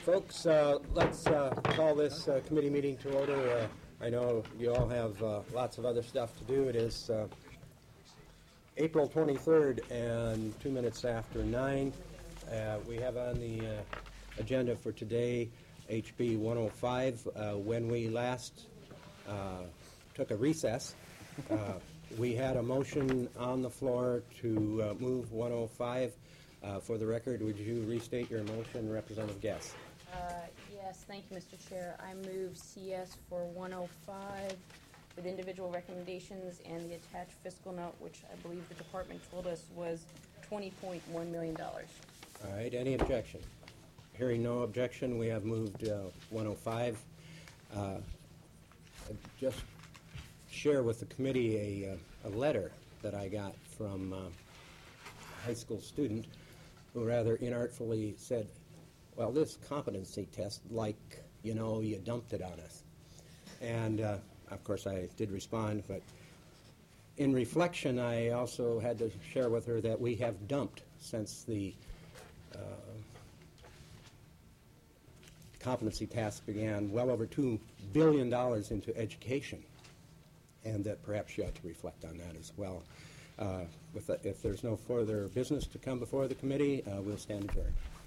Folks, let's call this committee meeting to order. I know you all have lots of other stuff to do. It is April 23rd and 2 minutes after 9. We have on the agenda for today HB 105. When we last took a recess, we had a motion on the floor to move 105. For the record, would you restate your motion, Representative Guess? Yes, thank you, Mr. Chair. I move CS for 105 with individual recommendations and the attached fiscal note, which I believe the department told us was $20.1 million. All right, any objection? Hearing no objection, we have moved 105. Just share with the committee a letter that I got from a high school student who rather inartfully said, well, this competency test, you dumped it on us. And, of course, I did respond, but in reflection, I also had to share with her that we have dumped since the competency task began well over $2 billion into education, and that perhaps you ought to reflect on that as well. If there's no further business to come before the committee, we'll stand adjourned.